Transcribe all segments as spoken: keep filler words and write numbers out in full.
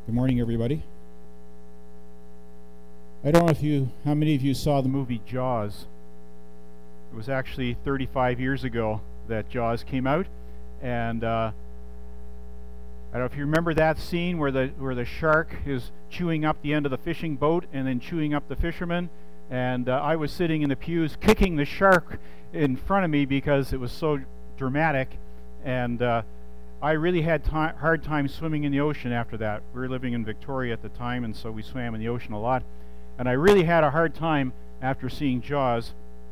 Good morning, everybody. I don't know if you, how many of you saw the movie Jaws. It was actually thirty-five years ago that Jaws came out, and uh, I don't know if you remember that scene where the where the shark is chewing up the end of the fishing boat and then chewing up the fisherman. And uh, I was sitting in the pews kicking the shark in front of me because it was so dramatic, and uh, I really had a ti- hard time swimming in the ocean after that. We were living in Victoria at the time, and so we swam in the ocean a lot. And I really had a hard time after seeing Jaws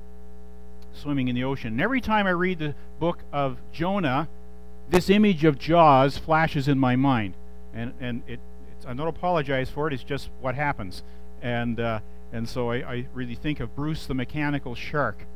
swimming in the ocean. And every time I read the book of Jonah, this image of Jaws flashes in my mind. And and it it's, I don't apologize for it. It's just what happens. And uh, and so I, I really think of Bruce the mechanical shark.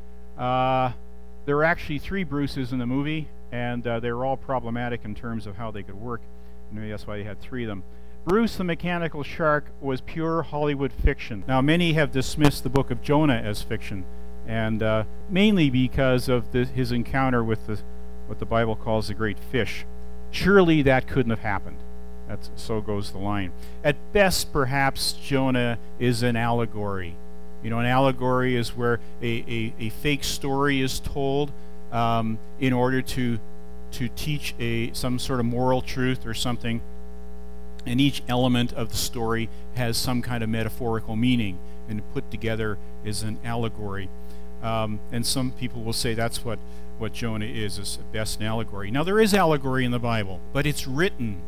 Uh, there are actually three Bruces in the movie, and uh, they were all problematic in terms of how they could work. And maybe that's why they had three of them. Bruce the Mechanical Shark was pure Hollywood fiction. Now, many have dismissed the book of Jonah as fiction, and uh, mainly because of the, his encounter with the, what the Bible calls the great fish. Surely that couldn't have happened. That's, so goes the line. At best, perhaps, Jonah is an allegory. You know, an allegory is where a, a, a fake story is told um, in order to to teach a some sort of moral truth or something. And each element of the story has some kind of metaphorical meaning, and put together is an allegory. Um, and some people will say that's what, what Jonah is, is at best an allegory. Now, there is allegory in the Bible, but it's written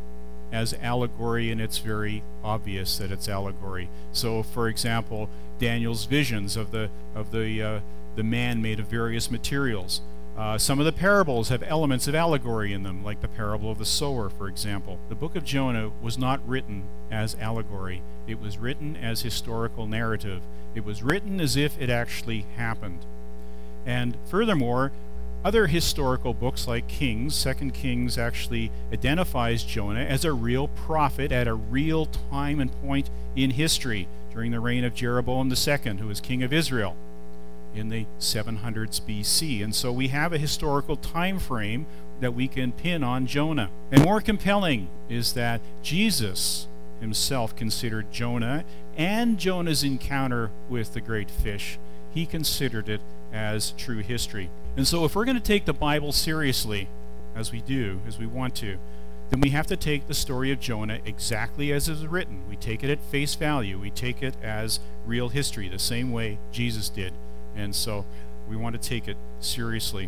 as allegory, and it's very obvious that it's allegory. So, for example, Daniel's visions of the of the uh, the man made of various materials. Uh, some of the parables have elements of allegory in them, like the parable of the sower, for example. The book of Jonah was not written as allegory. It was written as historical narrative. It was written as if it actually happened. And furthermore, other historical books like Kings, Second Kings, actually identifies Jonah as a real prophet at a real time and point in history during the reign of Jeroboam the Second, who was king of Israel in the seven hundreds B C. And so we have a historical time frame that we can pin on Jonah. And more compelling is that Jesus himself considered Jonah and Jonah's encounter with the great fish. He considered it as true history. And so if we're going to take the Bible seriously, as we do, as we want to, then we have to take the story of Jonah exactly as it is written. We take it at face value. We take it as real history, the same way Jesus did. And so we want to take it seriously.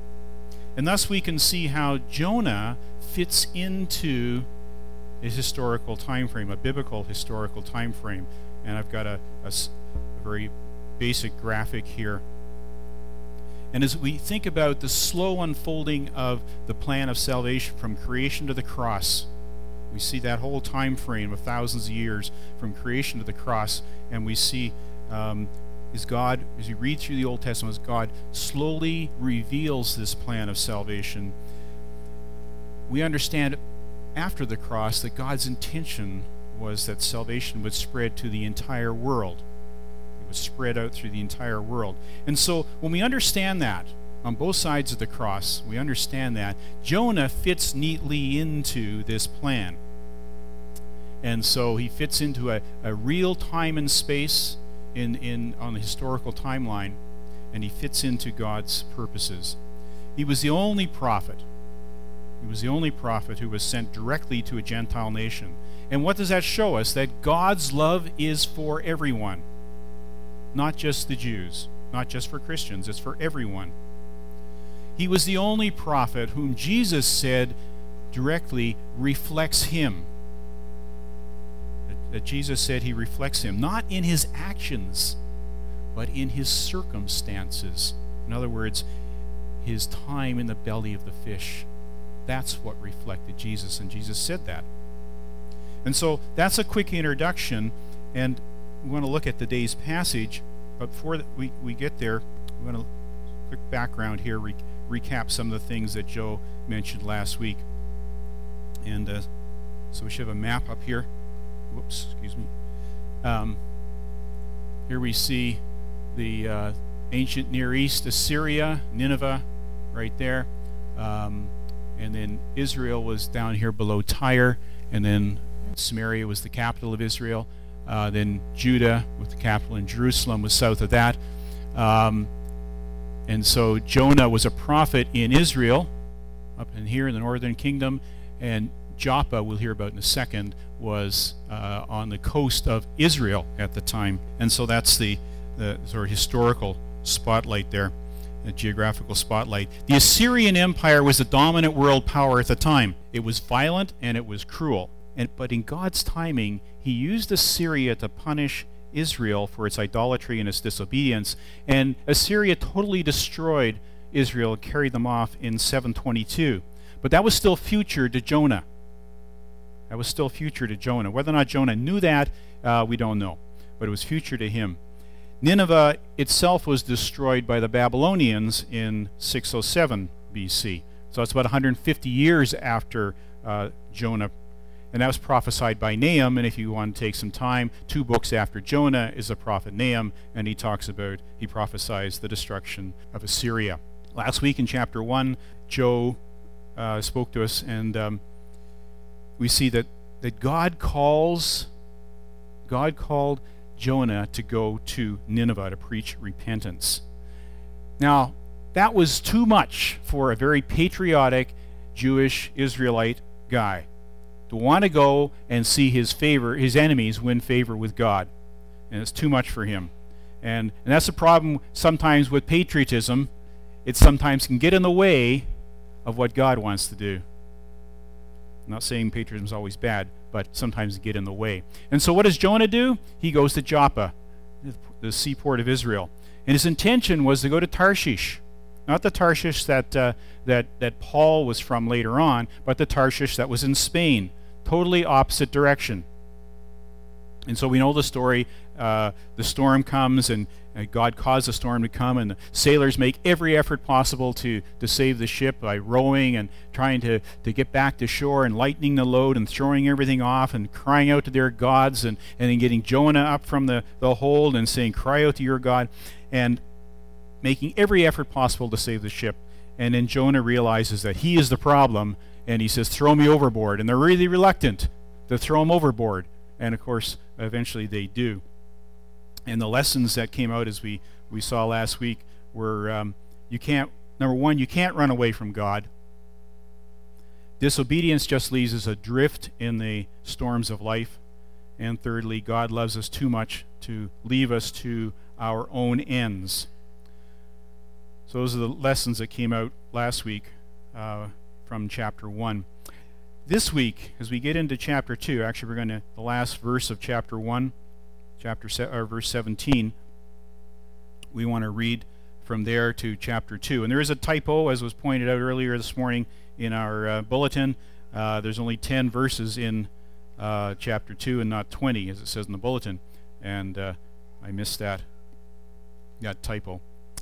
And thus we can see how Jonah fits into a historical time frame, a biblical historical time frame. And I've got a, a, a very basic graphic here. And as we think about the slow unfolding of the plan of salvation from creation to the cross, we see that whole time frame of thousands of years from creation to the cross, and we see um, is God, as you read through the Old Testament, as God slowly reveals this plan of salvation. We understand after the cross that God's intention was that salvation would spread to the entire world. It was spread out through the entire world. And so when we understand that, on both sides of the cross, we understand that, Jonah fits neatly into this plan. And so he fits into a, a real time and space in, in on the historical timeline, and he fits into God's purposes. He was the only prophet. He was the only prophet who was sent directly to a Gentile nation. And what does that show us? That God's love is for everyone, not just the Jews, not just for Christians, it's for everyone. He was the only prophet whom Jesus said directly reflects him. That Jesus said he reflects him, not in his actions, but in his circumstances. In other words, his time in the belly of the fish. That's what reflected Jesus, and Jesus said that. And so that's a quick introduction, and we want to look at today's passage. But before we, we get there, we want to quick background here, re- recap some of the things that Joe mentioned last week. And uh, so we should have a map up here. Whoops, excuse me. Um, here we see the uh, ancient Near East, Assyria, Nineveh, right there. Um, and then Israel was down here below Tyre, and then Samaria was the capital of Israel. Uh, then Judah, with the capital in Jerusalem, was south of that. Um, and so Jonah was a prophet in Israel, up in here in the northern kingdom, and Joppa, we'll hear about in a second, was uh, on the coast of Israel at the time. And so that's the, the sort of historical spotlight there, the geographical spotlight. The Assyrian Empire was the dominant world power at the time. It was violent and it was cruel. And, but in God's timing, he used Assyria to punish Israel for its idolatry and its disobedience. And Assyria totally destroyed Israel and carried them off in seven twenty-two. But that was still future to Jonah. That was still future to Jonah. Whether or not Jonah knew that, uh, we don't know. But it was future to him. Nineveh itself was destroyed by the Babylonians in six oh seven B C. So it's about one hundred fifty years after uh, Jonah. And that was prophesied by Nahum. And if you want to take some time, two books after Jonah is the prophet Nahum. And he talks about, he prophesies the destruction of Assyria. Last week in chapter one, Joe uh, spoke to us, and um, we see that, that God calls, God called Jonah to go to Nineveh to preach repentance. Now, that was too much for a very patriotic Jewish Israelite guy to want to go and see his favor, his enemies win favor with God. And it's too much for him. And, and that's the problem sometimes with patriotism. It sometimes can get in the way of what God wants to do. I'm not saying patriotism is always bad, but sometimes it get in the way. And so what does Jonah do? He goes to Joppa, the seaport of Israel. And his intention was to go to Tarshish. Not the Tarshish that, uh, that, that Paul was from later on, but the Tarshish that was in Spain. Totally opposite direction. And so we know the story. Uh, the storm comes, and uh, God caused the storm to come, and the sailors make every effort possible to, to save the ship by rowing and trying to, to get back to shore and lightening the load and throwing everything off and crying out to their gods, and, and then getting Jonah up from the, the hold and saying, "Cry out to your God," and making every effort possible to save the ship. And then Jonah realizes that he is the problem, and he says, "Throw me overboard." And they're really reluctant to throw him overboard. And of course, eventually they do. And the lessons that came out, as we, we saw last week, were um, you can't, number one, you can't run away from God. Disobedience just leaves us adrift in the storms of life. And thirdly, God loves us too much to leave us to our own ends. So those are the lessons that came out last week uh, from chapter one. This week, as we get into chapter two, actually we're going to, the last verse of chapter one, chapter se- or verse seventeen, we want to read from there to chapter two. And there is a typo, as was pointed out earlier this morning in our uh, bulletin. Uh, there's only ten verses in uh, chapter two and not twenty, as it says in the bulletin. And uh, I missed that, that typo.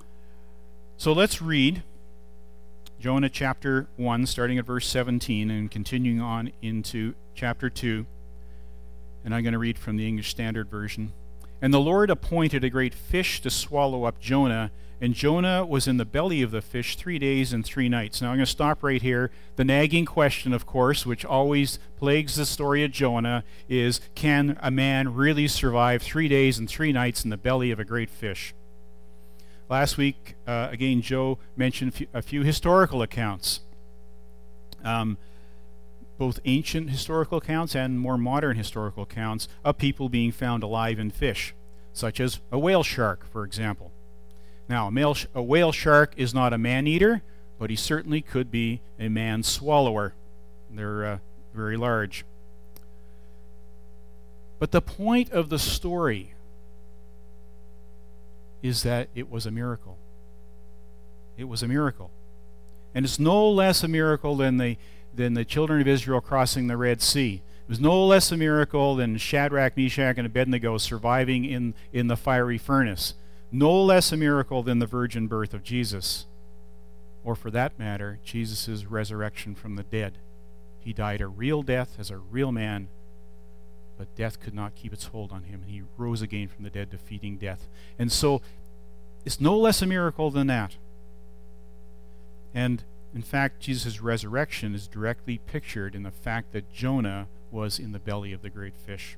So let's read Jonah chapter one, starting at verse seventeen, and continuing on into chapter two. And I'm going to read from the English Standard Version. "And the Lord appointed a great fish to swallow up Jonah, and Jonah was in the belly of the fish three days and three nights." Now I'm going to stop right here. The nagging question, of course, which always plagues the story of Jonah, is, can a man really survive three days and three nights in the belly of a great fish? Last week, uh, again, Joe mentioned a few, a few historical accounts, um, both ancient historical accounts and more modern historical accounts of people being found alive in fish, such as a whale shark, for example. Now, a, male sh- a whale shark is not a man-eater, but he certainly could be a man-swallower. They're uh, very large. But the point of the story is that it was a miracle. It was a miracle. And it's no less a miracle than the, than the children of Israel crossing the Red Sea. It was no less a miracle than Shadrach, Meshach, and Abednego surviving in, in the fiery furnace. No less a miracle than the virgin birth of Jesus. Or for that matter, Jesus' resurrection from the dead. He died a real death as a real man, but death could not keep its hold on him. He rose again from the dead, defeating death. And so, it's no less a miracle than that. And In fact, Jesus' resurrection is directly pictured in the fact that Jonah was in the belly of the great fish.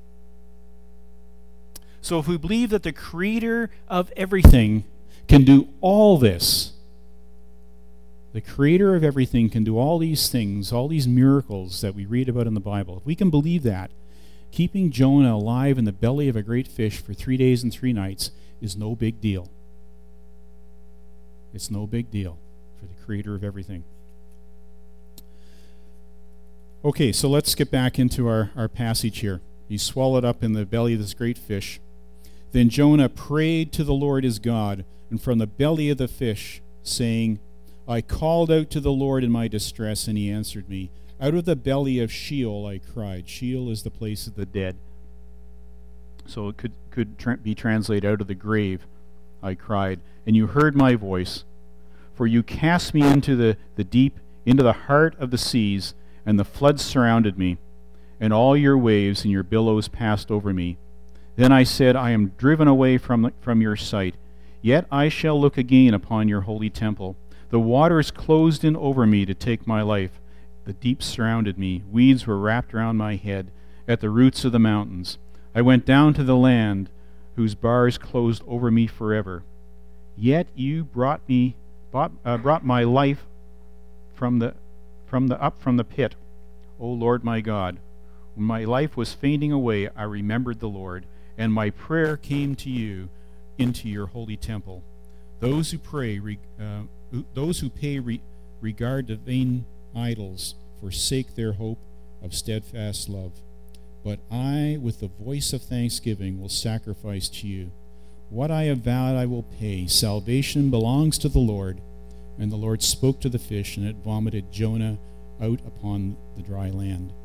So if we believe that the creator of everything can do all this, the creator of everything can do all these things, all these miracles that we read about in the Bible, if we can believe that, keeping Jonah alive in the belly of a great fish for three days and three nights is no big deal. It's no big deal for the creator of everything. Okay, so let's get back into our, our passage here. He's swallowed up in the belly of this great fish. Then Jonah prayed to the Lord his God, and from the belly of the fish, saying, I called out to the Lord in my distress, and he answered me. Out of the belly of Sheol I cried. Sheol is the place of the dead. So it could, could tra- be translated, out of the grave I cried. And you heard my voice. For you cast me into the, the deep, into the heart of the seas, and the floods surrounded me, and all your waves and your billows passed over me. Then I said, I am driven away from, from your sight. Yet I shall look again upon your holy temple. The waters closed in over me to take my life. The deep surrounded me. Weeds were wrapped around my head at the roots of the mountains. I went down to the land whose bars closed over me forever. Yet you brought me, brought, uh, brought my life from the, from the up from the pit, O Lord my God. When my life was fainting away, I remembered the Lord, and my prayer came to you into your holy temple. Those who pray, uh, those who pay re- regard to vain idols forsake their hope of steadfast love. But I, with the voice of thanksgiving, will sacrifice to you. What I have vowed I will pay. Salvation belongs to the Lord. And the Lord spoke to the fish, and it vomited Jonah out upon the dry land.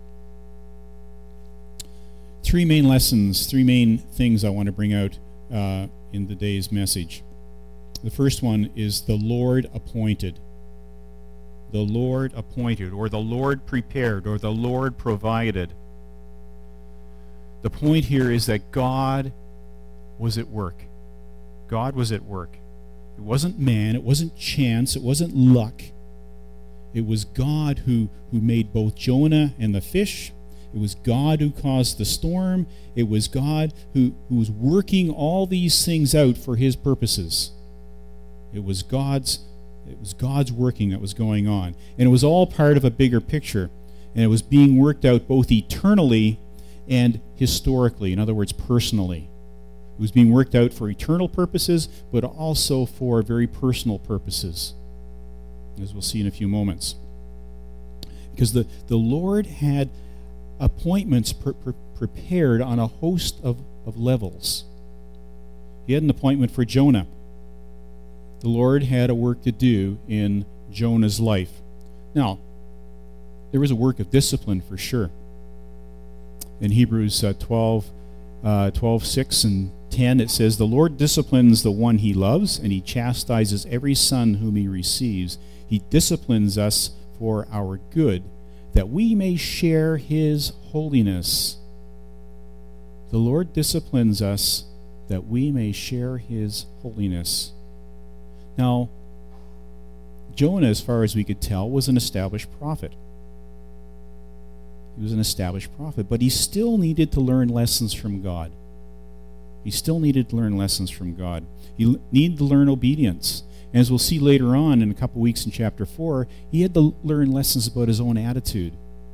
Three main lessons, three main things I want to bring out uh, in today's message. The first one is the Lord appointed. The Lord appointed, or the Lord prepared, or the Lord provided. The point here is that God was at work. God was at work. It wasn't man, it wasn't chance, it wasn't luck. It was God who, who made both Jonah and the fish. It was God who caused the storm. It was God who, who was working all these things out for his purposes. It was God's it was God's working that was going on. And it was all part of a bigger picture. And it was being worked out both eternally and historically, in other words, personally. It was being worked out for eternal purposes, but also for very personal purposes, as we'll see in a few moments. Because the, the Lord had appointments pre- pre- prepared on a host of, of levels. He had an appointment for Jonah. The Lord had a work to do in Jonah's life. Now, there was a work of discipline for sure. In Hebrews uh, twelve, uh, twelve, six and ten, it says, the Lord disciplines the one he loves, and he chastises every son whom he receives. He disciplines us for our good, that we may share his holiness. The Lord disciplines us that we may share his holiness. Now, Jonah, as far as we could tell, was an established prophet. He was an established prophet, but he still needed to learn lessons from God. He still needed to learn lessons from God. He needed to learn obedience. And as we'll see later on in a couple weeks in chapter four, he had to learn lessons about his own attitude.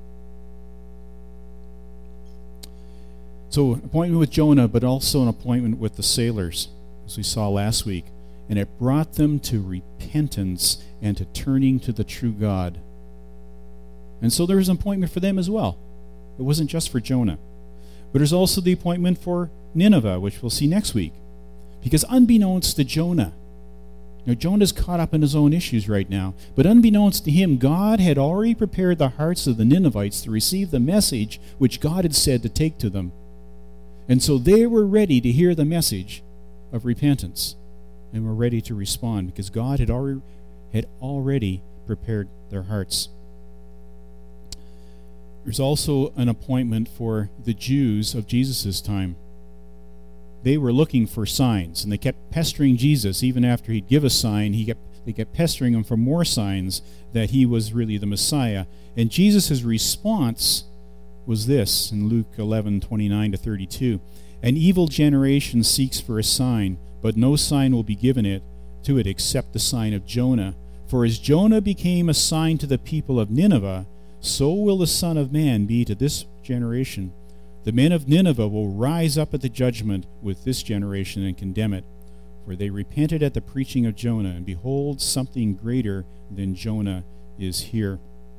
So, an appointment with Jonah, but also an appointment with the sailors, as we saw last week. And it brought them to repentance and to turning to the true God. And so there was an appointment for them as well. It wasn't just for Jonah. But there's also the appointment for Nineveh, which we'll see next week. Because unbeknownst to Jonah, now Jonah's caught up in his own issues right now, but unbeknownst to him, God had already prepared the hearts of the Ninevites to receive the message which God had said to take to them. And so they were ready to hear the message of repentance, and were ready to respond because God had already, had already prepared their hearts. There's also an appointment for the Jews of Jesus' time. They were looking for signs, and they kept pestering Jesus. Even after he'd give a sign, he kept they kept pestering him for more signs that he was really the Messiah. And Jesus' response was this in Luke eleven, twenty-nine to thirty-two. An evil generation seeks for a sign, but no sign will be given it to it except the sign of Jonah. For as Jonah became a sign to the people of Nineveh, so will the Son of Man be to this generation. The men of Nineveh will rise up at the judgment with this generation and condemn it. For they repented at the preaching of Jonah, and behold, something greater than Jonah is here.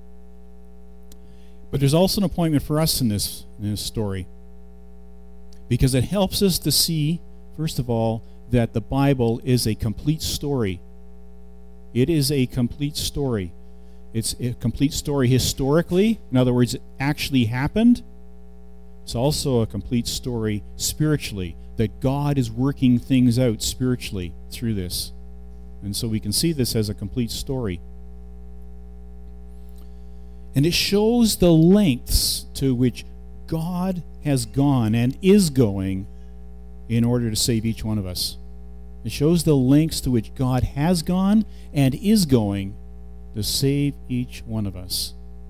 But there's also an appointment for us in this, in this story, because it helps us to see, first of all, that the Bible is a complete story. It is a complete story. It's a complete story historically. In other words, it actually happened. It's also a complete story spiritually, that God is working things out spiritually through this. And so we can see this as a complete story. And it shows the lengths to which God has gone and is going in order to save each one of us. It shows the lengths to which God has gone and is going to save each one of us.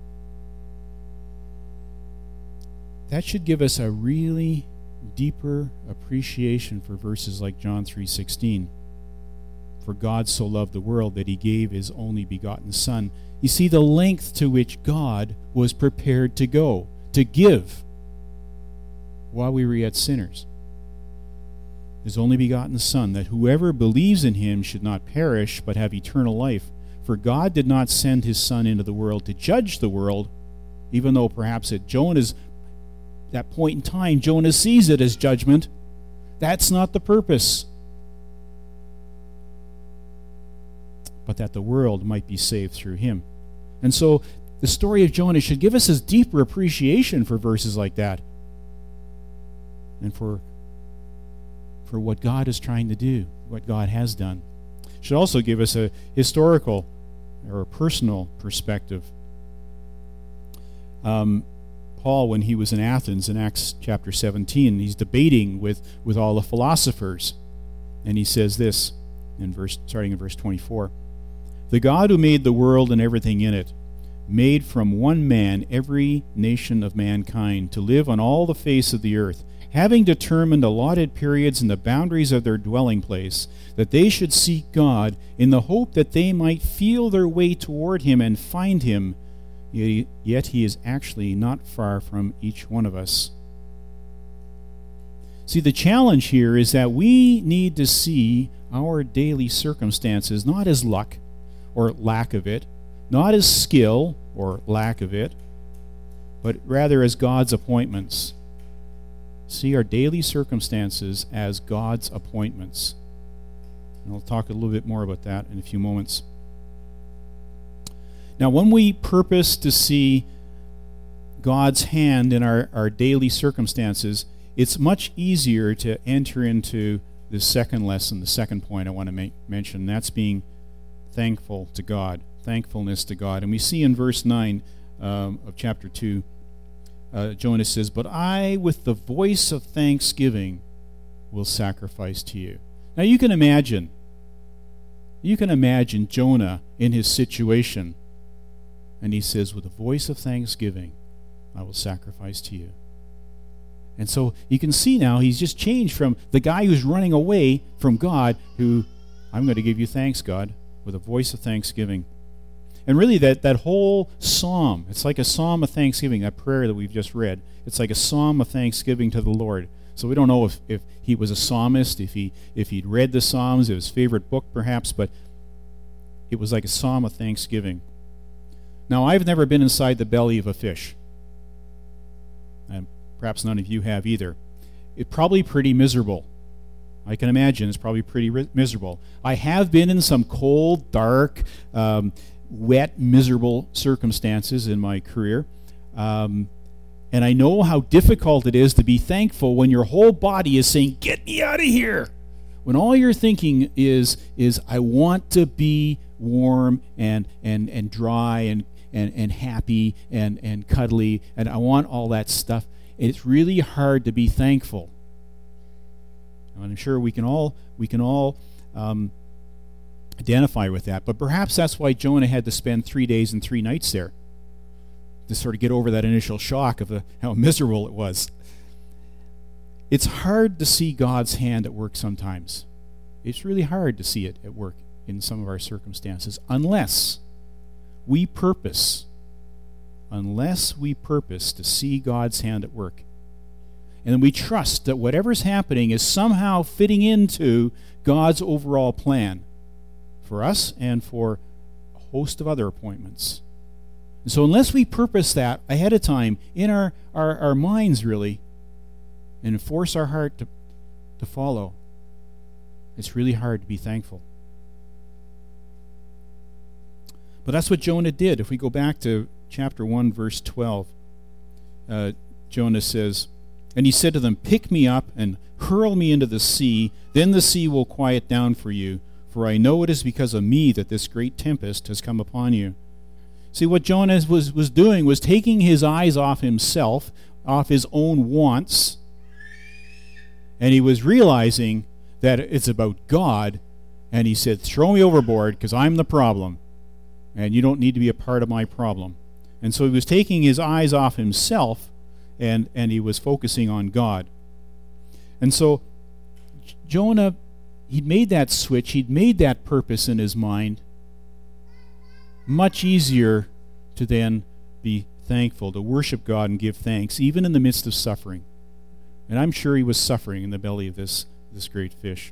That should give us a really deeper appreciation for verses like John three sixteen. For God so loved the world that he gave his only begotten Son. You see the length to which God was prepared to go, to give, while we were yet sinners. His only begotten Son, that whoever believes in him should not perish, but have eternal life. For God did not send his Son into the world to judge the world, even though perhaps at Jonah's that point in time, Jonah sees it as judgment. That's not the purpose. But that the world might be saved through him. And so the story of Jonah should give us a deeper appreciation for verses like that, and for for what God is trying to do, what God has done. It should also give us a historical or a personal perspective. Um, Paul, when he was in Athens in Acts chapter seventeen, he's debating with, with all the philosophers. And he says this, in verse starting in verse twenty-four. The God who made the world and everything in it, made from one man every nation of mankind to live on all the face of the earth, having determined allotted periods and the boundaries of their dwelling place, that they should seek God in the hope that they might feel their way toward him and find him, yet he is actually not far from each one of us. See, the challenge here is that we need to see our daily circumstances not as luck or lack of it, not as skill or lack of it, but rather as God's appointments. See our daily circumstances as God's appointments. And I'll talk a little bit more about that in a few moments. Now, when we purpose to see God's hand in our, our daily circumstances, it's much easier to enter into the second lesson, the second point I want to make, mention, and that's being thankful to God, thankfulness to God. And we see in verse nine um, of chapter two, uh, Jonah says, "But I, with the voice of thanksgiving, will sacrifice to you." Now you can imagine, you can imagine Jonah in his situation. And he says, with a voice of thanksgiving, I will sacrifice to you. And so you can see now he's just changed from the guy who's running away from God, who, I'm going to give you thanks, God, with a voice of thanksgiving. And really that, that whole psalm, it's like a psalm of thanksgiving, that prayer that we've just read. It's like a psalm of thanksgiving to the Lord. So we don't know if, if he was a psalmist, if, he, if he'd read the Psalms, it was his favorite book perhaps, but it was like a psalm of thanksgiving. Now, I've never been inside the belly of a fish. And perhaps none of you have either. It's probably pretty miserable. I can imagine it's probably pretty ri- miserable. I have been in some cold, dark, um, wet, miserable circumstances in my career. Um, and I know how difficult it is to be thankful when your whole body is saying, "Get me out of here." When all you're thinking is, is I want to be warm and, and, and dry and, and, and happy and, and cuddly, and I want all that stuff. It's really hard to be thankful. And I'm sure we can all we can all um, identify with that. But perhaps that's why Jonah had to spend three days and three nights there, to sort of get over that initial shock of the, how miserable it was. It's hard to see God's hand at work sometimes. It's really hard to see it at work in some of our circumstances, unless we purpose, unless we purpose to see God's hand at work. And then we trust that whatever's happening is somehow fitting into God's overall plan for us and for a host of other appointments. And so unless we purpose that ahead of time in our, our, our minds, really, and force our heart to, to follow, it's really hard to be thankful. But that's what Jonah did. If we go back to chapter one, verse twelve, uh, Jonah says, "And he said to them, 'Pick me up and hurl me into the sea, then the sea will quiet down for you, for I know it is because of me that this great tempest has come upon you.'" See, what Jonah was, was doing was taking his eyes off himself, off his own wants, and he was realizing that it's about God, and he said, "Throw me overboard because I'm the problem, and you don't need to be a part of my problem." And so he was taking his eyes off himself, and, and he was focusing on God. And so Jonah, he'd made that switch, he'd made that purpose in his mind. Much easier to then be thankful, to worship God and give thanks, even in the midst of suffering. And I'm sure he was suffering in the belly of this, this great fish.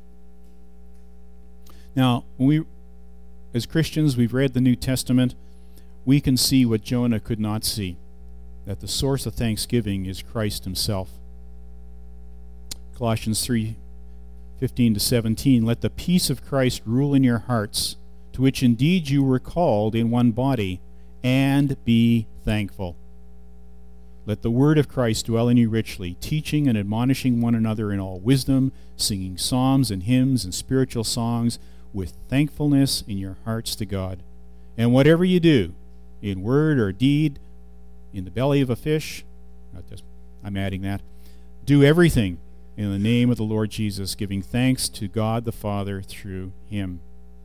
Now, when we, as Christians, we've read the New Testament, we can see what Jonah could not see, that the source of thanksgiving is Christ himself. Colossians three fifteen to seventeen, "Let the peace of Christ rule in your hearts, to which indeed you were called in one body, and be thankful. Let the word of Christ dwell in you richly, teaching and admonishing one another in all wisdom, singing psalms and hymns and spiritual songs with thankfulness in your hearts to God. And whatever you do, in word or deed, in the belly of a fish," not just, I'm adding that, "do everything in the name of the Lord Jesus, giving thanks to God the Father through him."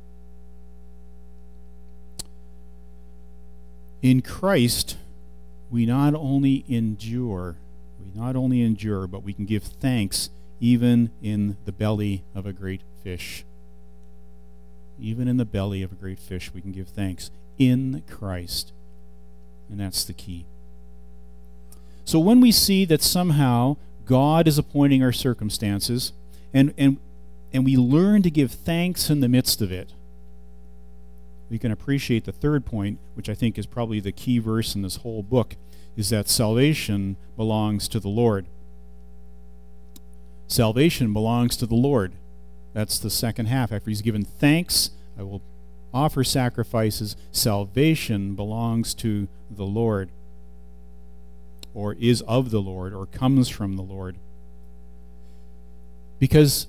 In Christ, we not only endure, we not only endure, but we can give thanks even in the belly of a great fish. Even in the belly of a great fish, we can give thanks in Christ. And that's the key. So when we see that somehow God is appointing our circumstances, and, and, and we learn to give thanks in the midst of it, we can appreciate the third point, which I think is probably the key verse in this whole book, is that salvation belongs to the Lord. Salvation belongs to the Lord. That's the second half. After he's given thanks, I will offer sacrifices. Salvation belongs to the Lord, or is of the Lord, or comes from the Lord. Because,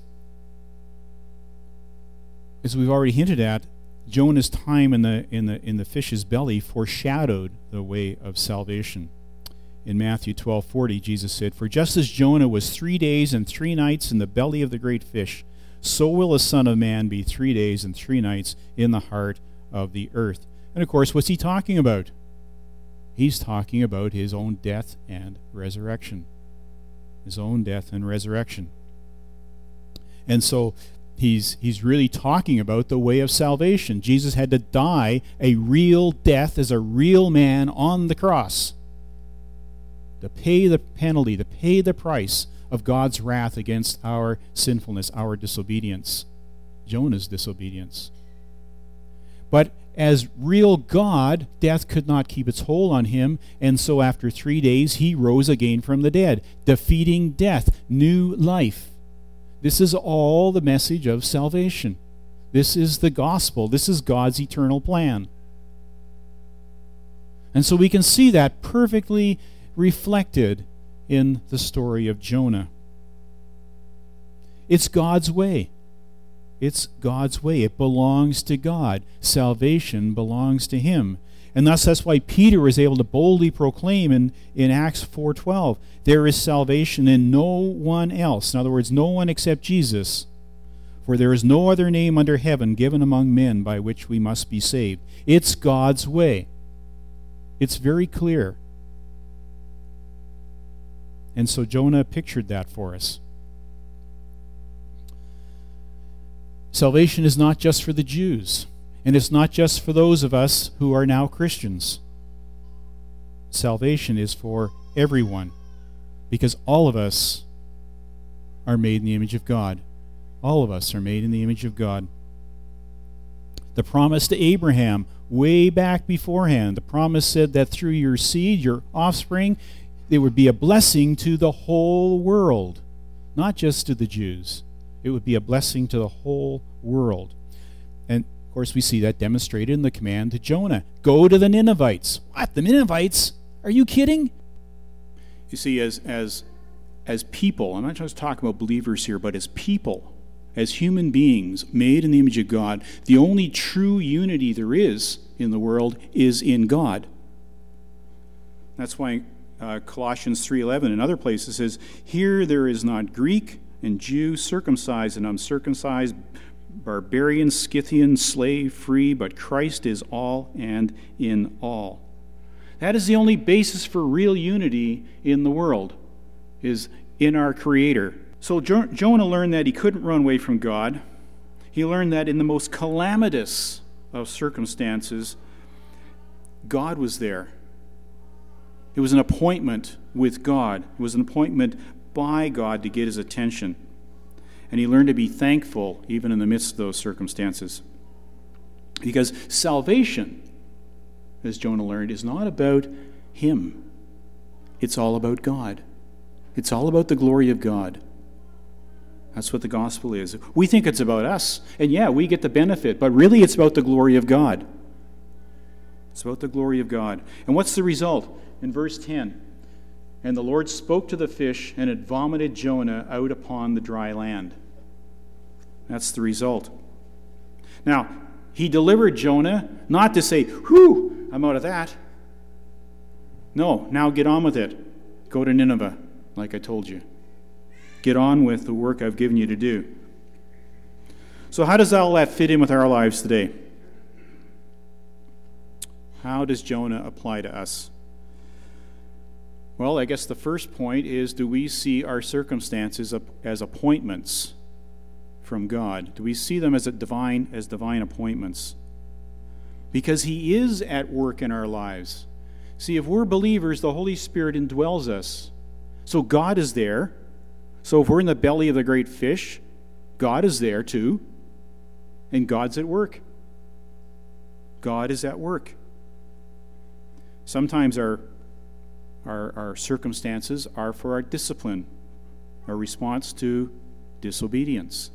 as we've already hinted at, Jonah's time in the in the in the fish's belly foreshadowed the way of salvation. In Matthew twelve forty, Jesus said, "For just as Jonah was three days and three nights in the belly of the great fish, so will the Son of Man be three days and three nights in the heart of the earth." And of course, what's he talking about? He's talking about his own death and resurrection. His own death and resurrection. And so He's, he's really talking about the way of salvation. Jesus had to die a real death as a real man on the cross to pay the penalty, to pay the price of God's wrath against our sinfulness, our disobedience, Jonah's disobedience. But as real God, death could not keep its hold on him, and so after three days he rose again from the dead, defeating death, new life. This is all the message of salvation. This is the gospel. This is God's eternal plan. And so we can see that perfectly reflected in the story of Jonah. It's God's way. It's God's way. It belongs to God. Salvation belongs to him. And thus that's why Peter was able to boldly proclaim in, in Acts four twelve, "There is salvation in no one else." In other words, no one except Jesus. For there is no other name under heaven given among men by which we must be saved. It's God's way. It's very clear. And so Jonah pictured that for us. Salvation is not just for the Jews, and it's not just for those of us who are now Christians. Salvation is for everyone, because all of us are made in the image of God. All of us are made in the image of God. The promise to Abraham, way back beforehand, the promise said that through your seed, your offspring, there would be a blessing to the whole world, not just to the Jews. It would be a blessing to the whole world. And, of course, we see that demonstrated in the command to Jonah. Go to the Ninevites. What? The Ninevites? Are you kidding? You see, as, as, as people, I'm not just talking about believers here, but as people, as human beings made in the image of God, the only true unity there is in the world is in God. That's why uh, Colossians three eleven and other places says, here there is not Greek and Jew, circumcised and uncircumcised, barbarian, Scythian, slave, free, but Christ is all and in all. That is the only basis for real unity in the world, is in our Creator. So jo- Jonah learned that he couldn't run away from God. He learned that in the most calamitous of circumstances, God was there. It was an appointment with God. It was an appointment by God to get his attention. And he learned to be thankful even in the midst of those circumstances. Because salvation, as Jonah learned, is not about him. It's all about God. It's all about the glory of God. That's what the gospel is. We think it's about us, and yeah, we get the benefit, but really it's about the glory of God. It's about the glory of God. And what's the result? In verse ten, and the Lord spoke to the fish, and it vomited Jonah out upon the dry land. That's the result. Now, he delivered Jonah not to say, whew, I'm out of that. No, now get on with it. Go to Nineveh, like I told you. Get on with the work I've given you to do. So how does all that fit in with our lives today? How does Jonah apply to us? Well, I guess the first point is, do we see our circumstances as appointments from God? Do we see them as a divine, as divine appointments? Because he is at work in our lives. See, if we're believers, the Holy Spirit indwells us. So God is there. So if we're in the belly of the great fish, God is there too. And God's at work. God is at work. Sometimes our, our, our circumstances are for our discipline, our response to disobedience.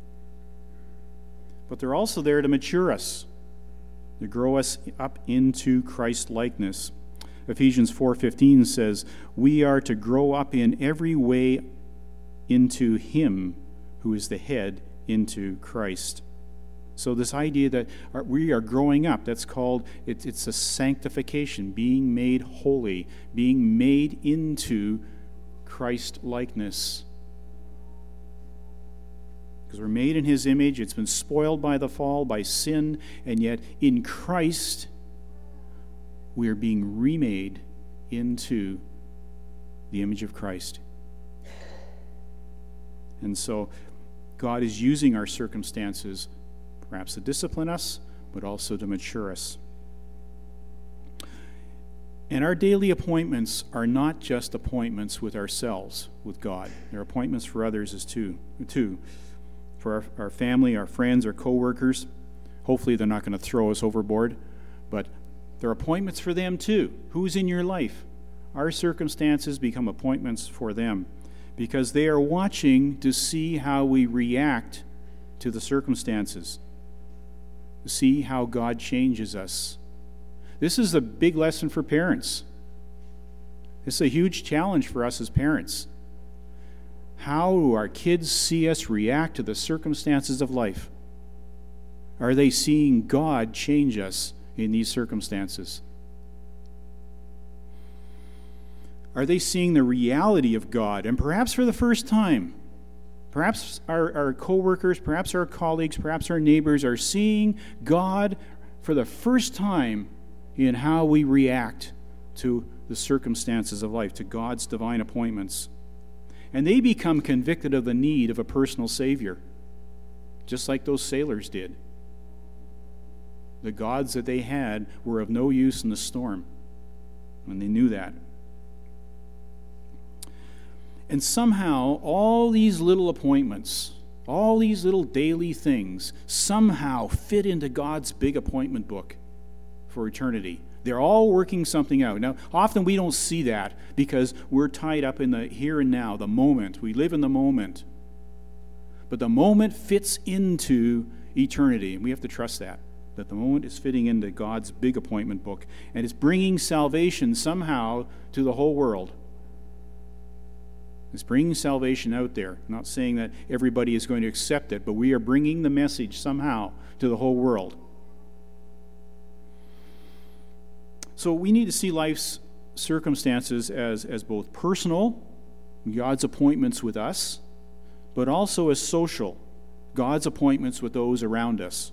But they're also there to mature us, to grow us up into Christ-likeness. Ephesians four fifteen says, we are to grow up in every way into him who is the head, into Christ. So this idea that we are growing up, that's called, it, it's a sanctification, being made holy, being made into Christ-likeness. Because we're made in his image, it's been spoiled by the fall, by sin, and yet in Christ we are being remade into the image of Christ. And so God is using our circumstances perhaps to discipline us, but also to mature us. And our daily appointments are not just appointments with ourselves, with God. They're appointments for others as too, too. For our, our family, our friends, our co-workers. Hopefully they're not going to throw us overboard, but they're appointments for them too. Who's in your life? Our circumstances become appointments for them, because they are watching to see how we react to the circumstances, to see how God changes us. This is a big lesson for parents. This is a huge challenge for us as parents. How do our kids see us react to the circumstances of life? Are they seeing God change us in these circumstances? Are they seeing the reality of God? And perhaps for the first time, Perhaps our, our co-workers, perhaps our colleagues, perhaps our neighbors are seeing God for the first time in how we react to the circumstances of life, to God's divine appointments. And they become convicted of the need of a personal Savior, just like those sailors did. The gods that they had were of no use in the storm, and they knew that. And somehow, all these little appointments, all these little daily things, somehow fit into God's big appointment book for eternity. They're all working something out. Now, often we don't see that because we're tied up in the here and now, the moment. We live in the moment. But the moment fits into eternity, and we have to trust that, that the moment is fitting into God's big appointment book, and it's bringing salvation somehow to the whole world. It's bringing salvation out there. I'm not saying that everybody is going to accept it, but we are bringing the message somehow to the whole world. So we need to see life's circumstances as, as both personal, God's appointments with us, but also as social, God's appointments with those around us.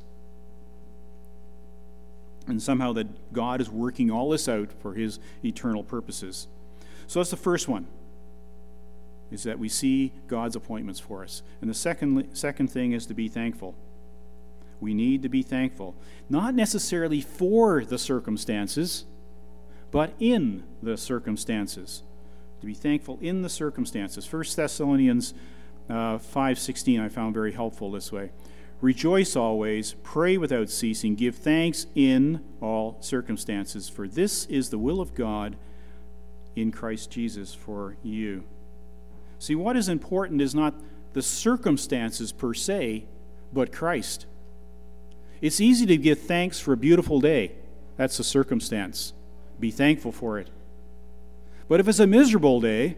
And somehow that God is working all this out for his eternal purposes. So that's the first one, is that we see God's appointments for us. And the second, second thing is to be thankful. We need to be thankful, not necessarily for the circumstances, but in the circumstances. To be thankful in the circumstances. First Thessalonians uh, five sixteen I found very helpful this way. Rejoice always, pray without ceasing, give thanks in all circumstances, for this is the will of God in Christ Jesus for you. See, what is important is not the circumstances per se, but Christ. It's easy to give thanks for a beautiful day. That's a circumstance. Be thankful for it. But if it's a miserable day,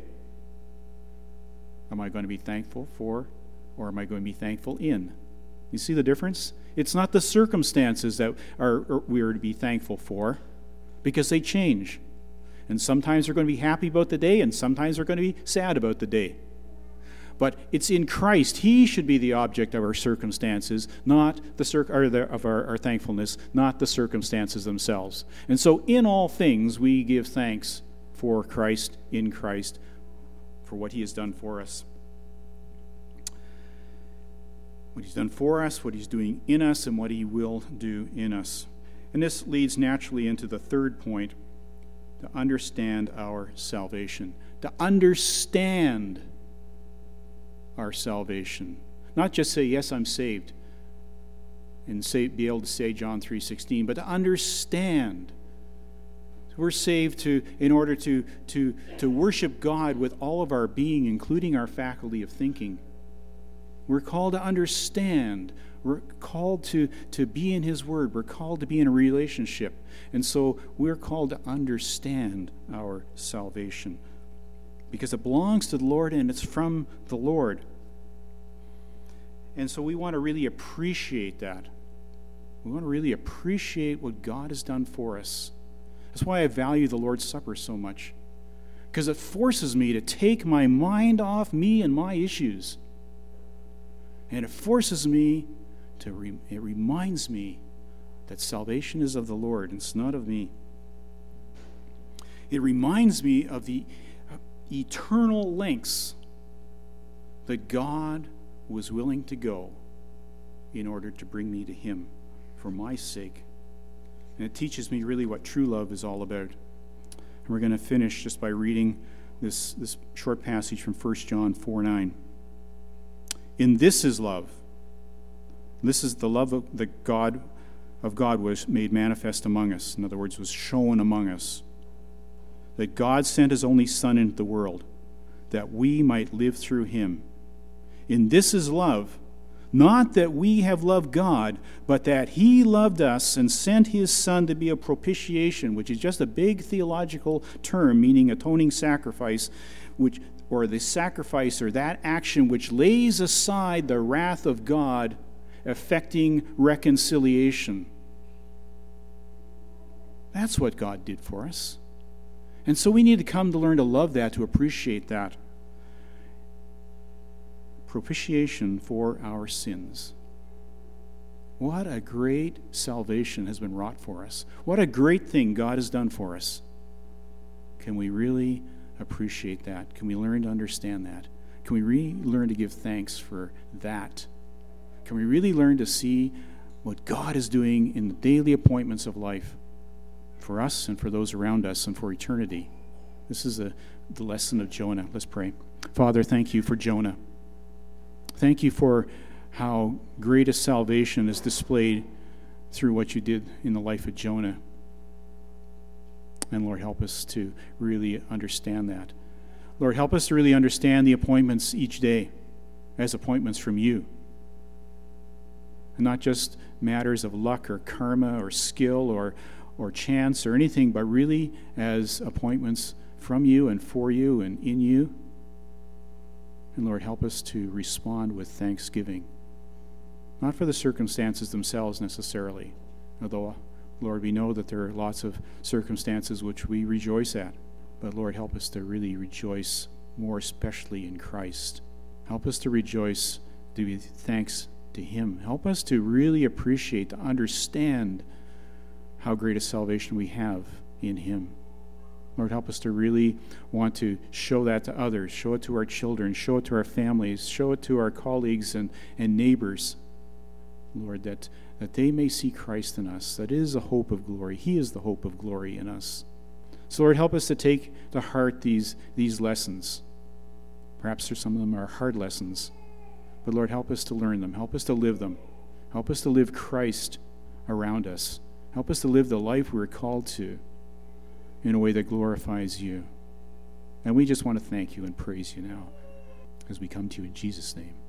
am I going to be thankful for, or am I going to be thankful in? You see the difference? It's not the circumstances that are, are we are to be thankful for, because they change. And sometimes they're going to be happy about the day, and sometimes they're going to be sad about the day. But it's in Christ. He should be the object of our circumstances, not the cir- or the, of our, our thankfulness, not the circumstances themselves. And so in all things, we give thanks for Christ, in Christ, for what he has done for us. What he's done for us, what he's doing in us, and what he will do in us. And this leads naturally into the third point, to understand our salvation. To understand our salvation. Not just say, yes, I'm saved, and say, be able to say John three sixteen, but to understand. We're saved to in order to, to, to worship God with all of our being, including our faculty of thinking. We're called to understand. We're called to, to be in his word. We're called to be in a relationship. And so we're called to understand our salvation, because it belongs to the Lord and it's from the Lord. And so we want to really appreciate that. We want to really appreciate what God has done for us. That's why I value the Lord's Supper so much, because it forces me to take my mind off me and my issues. And it forces me to, re- it reminds me that salvation is of the Lord and it's not of me. It reminds me of the eternal lengths that God was willing to go in order to bring me to him for my sake. And it teaches me really what true love is all about. And we're going to finish just by reading this, this short passage from First John four nine. In this is love. This is the love of the God of God was made manifest among us. In other words, was shown among us. That God sent his only Son into the world, that we might live through him. In this is love, not that we have loved God, but that he loved us and sent his Son to be a propitiation, which is just a big theological term meaning atoning sacrifice, which or the sacrifice or that action which lays aside the wrath of God, effecting reconciliation. That's what God did for us. And so we need to come to learn to love that, to appreciate that. propitiation for our sins. What a great salvation has been wrought for us. What a great thing God has done for us. Can we really appreciate that? Can we learn to understand that? Can we really learn to give thanks for that? Can we really learn to see what God is doing in the daily appointments of life for us and for those around us and for eternity? This is a, the lesson of Jonah. Let's pray. Father, thank you for Jonah. Thank you for how great a salvation is displayed through what you did in the life of Jonah. And Lord, help us to really understand that. Lord, help us to really understand the appointments each day as appointments from you. And not just matters of luck or karma or skill or, or chance or anything, but really as appointments from you and for you and in you. And Lord, help us to respond with thanksgiving. Not for the circumstances themselves necessarily, although, Lord, we know that there are lots of circumstances which we rejoice at. But Lord, help us to really rejoice more especially in Christ. Help us to rejoice, to give thanks to Him. Help us to really appreciate, to understand how great a salvation we have in Him. Lord, help us to really want to show that to others, show it to our children, show it to our families, show it to our colleagues and, and neighbors. Lord, that, that they may see Christ in us. That is a hope of glory. He is the hope of glory in us. So, Lord, help us to take to heart these, these lessons. Perhaps some of them are hard lessons. But, Lord, help us to learn them. Help us to live them. Help us to live Christ around us. Help us to live the life we're called to in a way that glorifies you. And we just want to thank you and praise you now as we come to you in Jesus' name.